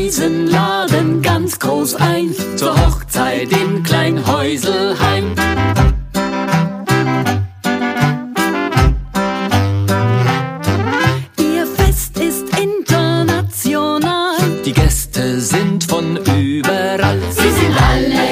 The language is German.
Speisen laden ganz groß ein zur Hochzeit in Kleinhäuselheim. Ihr Fest ist international, die Gäste sind von überall. Sie sind alle